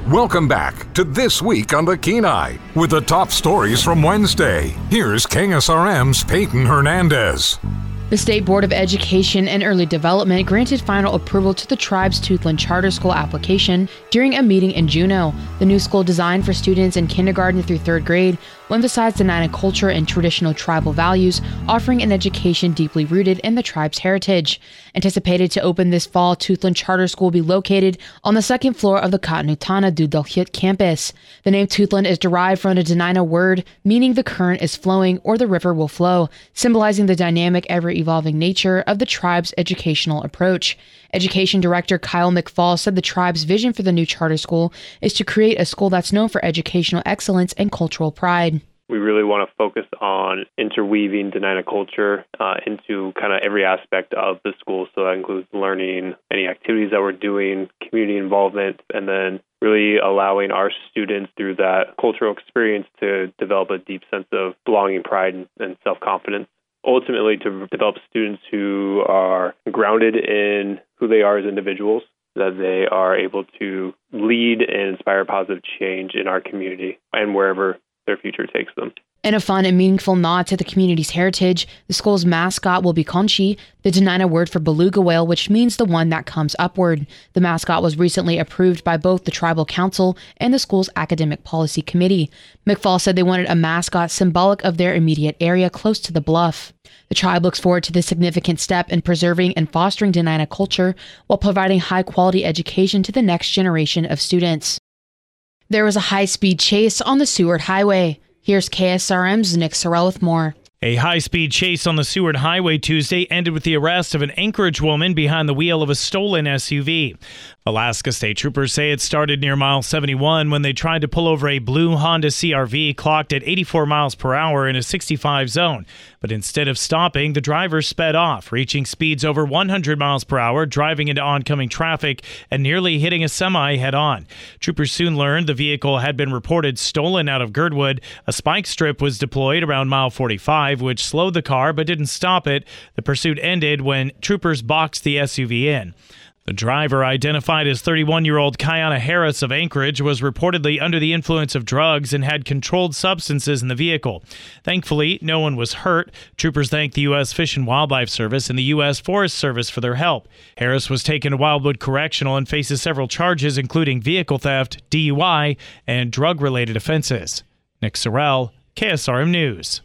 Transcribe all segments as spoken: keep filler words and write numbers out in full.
Welcome back to This Week on the Kenai with the top stories from Wednesday. Here's K S R M's Peyton Hernandez. The State Board of Education and Early Development granted final approval to the tribe's Toothland Charter School application during a meeting in Juneau. The new school, designed for students in kindergarten through third grade, will emphasize Dena'ina culture and traditional tribal values, offering an education deeply rooted in the tribe's heritage. Anticipated to open this fall, Toothland Charter School will be located on the second floor of the Kaanutana Dudalhit campus. The name Toothland is derived from the Dena'ina word meaning the current is flowing or the river will flow, symbolizing the dynamic, ever-evolving nature of the tribe's educational approach. Education Director Kyle McFall said the tribe's vision for the new charter school is to create a school that's known for educational excellence and cultural pride. We really want to focus on interweaving Dena'ina culture uh, into kind of every aspect of the school. So that includes learning, any activities that we're doing, community involvement, and then really allowing our students through that cultural experience to develop a deep sense of belonging, pride, and, and self-confidence. Ultimately, to develop students who are grounded in who they are as individuals, that they are able to lead and inspire positive change in our community and wherever their future takes them. In a fun and meaningful nod to the community's heritage, the school's mascot will be Conchi, the Dena'ina word for beluga whale, which means the one that comes upward. The mascot was recently approved by both the Tribal Council and the school's Academic Policy Committee. McFall said they wanted a mascot symbolic of their immediate area close to the bluff. The tribe looks forward to this significant step in preserving and fostering Dena'ina culture while providing high-quality education to the next generation of students. There was a high-speed chase on the Seward Highway. Here's K S R M's Nick Sorrell with more. A high-speed chase on the Seward Highway Tuesday ended with the arrest of an Anchorage woman behind the wheel of a stolen S U V. Alaska State Troopers say it started near mile seventy-one when they tried to pull over a blue Honda C R V clocked at eighty-four miles per hour in a sixty-five zone. But instead of stopping, the driver sped off, reaching speeds over one hundred miles per hour, driving into oncoming traffic and nearly hitting a semi head-on. Troopers soon learned the vehicle had been reported stolen out of Girdwood. A spike strip was deployed around mile forty-five, which slowed the car but didn't stop it. The pursuit ended when troopers boxed the S U V in. The driver, identified as thirty-one-year-old Kiana Harris of Anchorage, was reportedly under the influence of drugs and had controlled substances in the vehicle. Thankfully, no one was hurt. Troopers thanked the U S Fish and Wildlife Service and the U S Forest Service for their help. Harris was taken to Wildwood Correctional and faces several charges, including vehicle theft, D U I, and drug-related offenses. Nick Sorrell, K S R M News.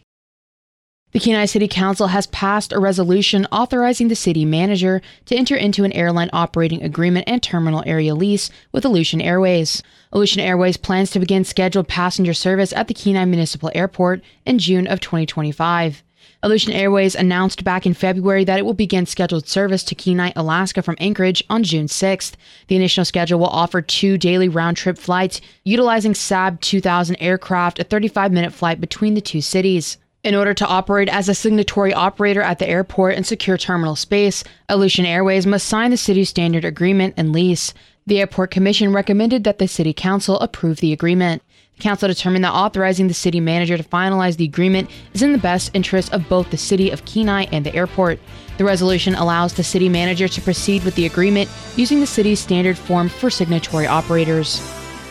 The Kenai City Council has passed a resolution authorizing the city manager to enter into an airline operating agreement and terminal area lease with Aleutian Airways. Aleutian Airways plans to begin scheduled passenger service at the Kenai Municipal Airport in June of twenty twenty-five. Aleutian Airways announced back in February that it will begin scheduled service to Kenai, Alaska from Anchorage on June sixth. The initial schedule will offer two daily round-trip flights utilizing S A B two thousand aircraft, a thirty-five minute flight between the two cities. In order to operate as a signatory operator at the airport and secure terminal space, Aleutian Airways must sign the city's standard agreement and lease. The Airport Commission recommended that the City Council approve the agreement. The Council determined that authorizing the city manager to finalize the agreement is in the best interest of both the city of Kenai and the airport. The resolution allows the city manager to proceed with the agreement using the city's standard form for signatory operators.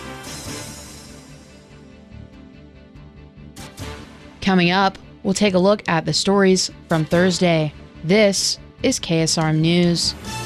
Coming up, we'll take a look at the stories from Thursday. This is K S R M News.